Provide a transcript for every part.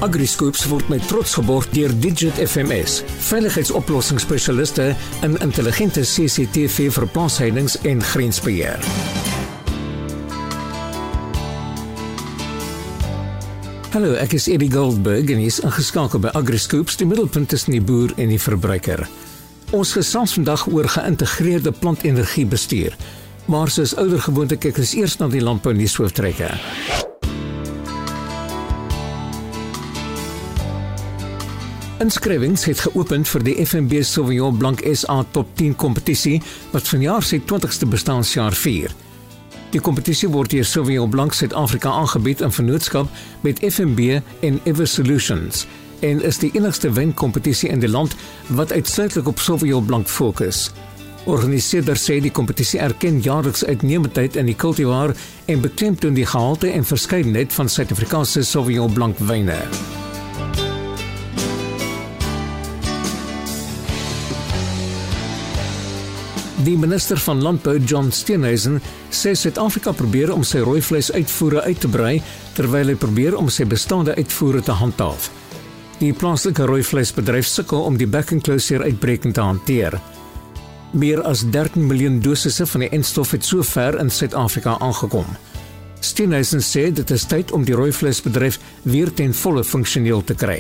AgriScoops word met trots geborg deur Digit FMS, veiligheidsoplossingsspesialiste in intelligente CCTV vir plaasheidings en grensbeheer. Hallo, ek is Eddie Goldberg en is ingeskakel by AgriScoops, die middelpunt tussen die boer en die verbruiker. Ons gesels vandag oor geïntegreerde plantenergiebestuur, maar soos ouer gewoonte kyk ons eers na die landbou nuushooftrekke. Inskrywings het geopen vir die FNB Sauvignon Blanc SA Top 10 kompetisie wat vanjaar sy 20ste bestaanjaar vier. Die kompetisie word deur Sauvignon Blanc Suid-Afrika aangebied in vennootskap met FNB en Ever Solutions en is die enigste wynkompetisie in die land wat uitsluitlik op Sauvignon Blanc fokus. Organiseerders sê die kompetisie erken jaarliks uitnemendheid in die kultivar en beklemtoon die gehalte en verskeidenheid van Suid-Afrikaanse Sauvignon Blanc wyne. Die minister van Landbou, John Steenhuisen, sê Suid-Afrika probeer om sy rooivleis uitvoere uit te brei, terwyl hy probeer om sy bestaande uitvoere te handhaaf. Die plaaslike rooivleisbedryf sukkel om die back-and-closure uitbreking te hanteer. Meer as 13 miljoen dosisse van die enstof het sover in Suid-Afrika aangekom. Steenhuisen sê dit is tyd om die rooivleisbedryf weer ten volle funksioneel te kry.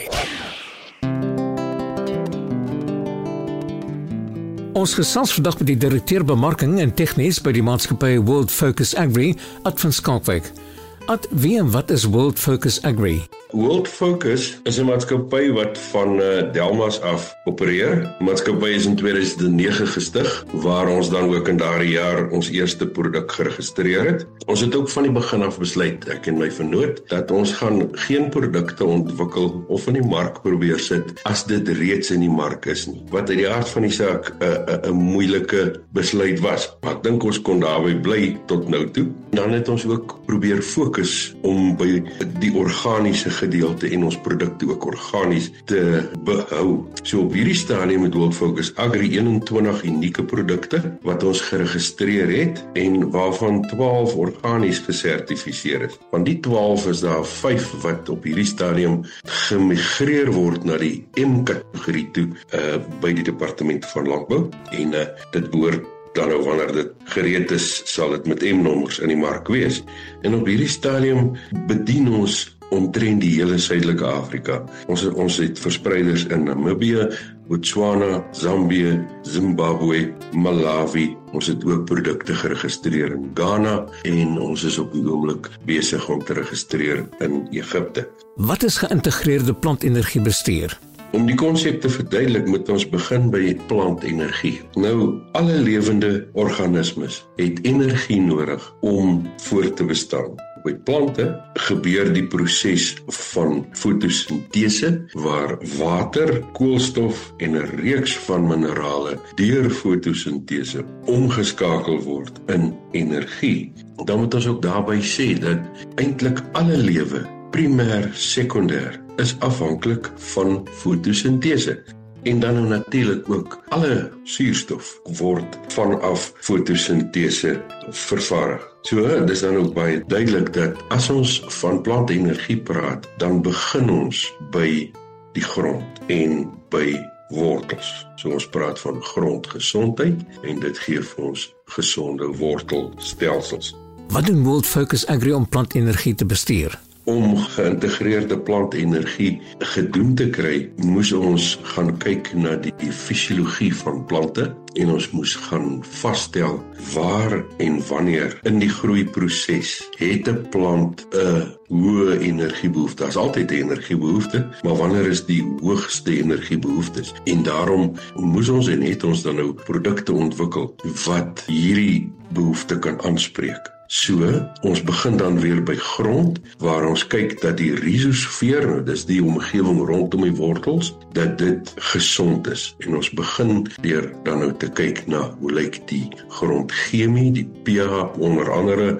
Ons gesels vandag met die direkteur bemarking en tegnies by die maatskappy World Focus Agri, Ad van Skalkwyk. Ad, wie en wat is World Focus Agri? World Focus is 'n maatskappy wat van Delmas af opereer. Die maatskappy is in 2009 gestig, waar ons dan ook in daardie jaar ons eerste produk geregistreer het. Ons het ook van die begin af besluit, ek en my vennoot, dat ons gaan geen produkte ontwikkel of in die mark probeer sit as dit reeds in die mark is nie. Wat uit die aard van die saak 'n moeilike besluit was. Maar ek dink ons kon daarby bly tot nou toe. Dan het ons ook probeer fokus om by die organiese gedeelte en ons produkte ook organies te behou. So op hierdie stadium met World Focus Agri 21 unieke produkte wat ons geregistreer het en waarvan 12 organies gesertifiseer is. Van die 12 is daar 5 wat op hierdie stadium gemigreer word na die M-kategorie toe by die Departement van Landbou en dit behoort dan nou wanneer dit gereed is, sal dit met M-nommers in die mark wees. En op hierdie stadium bedien ons omtrent die hele Suidelike Afrika. Ons het verspreiders in Namibië, Botswana, Zambië, Zimbabwe, Malawi. Ons het ook produkte geregistreer in Ghana en ons is op die oomblik besig om te registreer in Egipte. Wat is geïntegreerde plantenergiebestuur? Om die konsep te verduidelik, moet ons begin by plantenergie. Nou, alle lewende organismes het energie nodig om voort te bestaan. By plante gebeur die proses van fotosintese, waar water, koolstof en 'n reeks van minerale deur fotosintese omgeskakel word in energie. Dan moet ons ook daarby sê dat eintlik alle lewe, primêr, sekondêr, is afhanklik van fotosintese. En dan natuurlik ook alle suurstof word vanaf fotosintese vervaardig. So, dis dan ook baie duidelik dat as ons van plantenergie praat, dan begin ons by die grond en by wortels. So ons praat van grondgesondheid en dit gee vir ons gesonde wortelstelsels. Wat doen World Focus Agri om plantenergie te bestuur? Om geïntegreerde plantenergie gedoen te kry, moes ons gaan kyk na die fisiologie van plante en ons moes gaan vasstel waar en wanneer in die groeiproses het 'n plant 'n hoë energiebehoefte. Daar's altyd 'n energiebehoefte, maar wanneer is die hoogste energiebehoeftes? En daarom moes ons en het ons dan nou produkte ontwikkel wat hierdie behoefte kan aanspreek. So, ons begin dan weer by grond, waar ons kyk dat die rhizosfeer, dis die omgewing rondom die wortels, dat dit gesond is. En ons begin deur dan nou te kyk na hoe lyk die grondchemie, die pH, onder andere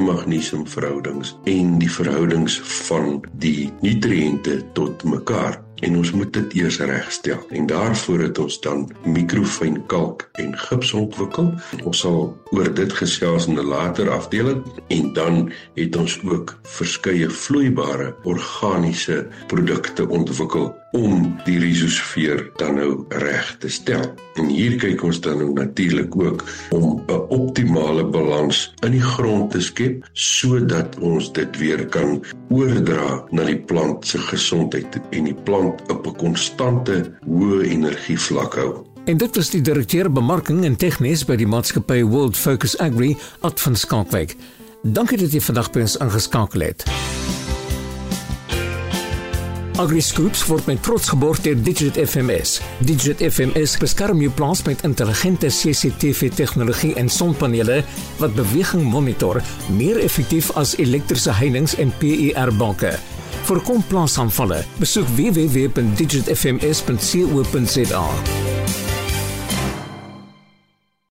kalsium-magnesium verhoudings en die verhoudings van die nutriënte tot mekaar. en ons moet dit eers regstel. En daarvoor het ons dan mikrofyn kalk en gips ontwikkel. Ons sal oor dit gesels in 'n later afdeling en dan het ons ook verskeie vloeibare organiese produkte ontwikkel om die rhizosfeer dan nou reg te stel. En hier kyk ons dan nou natuurlik ook om 'n optimale balans in die grond te skep sodat ons dit weer kan oordra na die plant se gesondheid en die plant op 'n konstante hoë energievlak hou. En dit was die direkteur bemarking en tegnies by die maatskappy World Focus Agri, Ad van Skalkwyk. Dankie dat jy vandag by ons ingeskakel het. AgriScoops word met trots geborg deur Digit FMS. Digit FMS beskerm jou plaas met intelligente CCTV-tegnologie en sonpanele wat beweging monitor, meer effektief as elektriese heininge en PIR-banke. Voorkom plaasaanvalle. Besoek www.digitfms.co.za.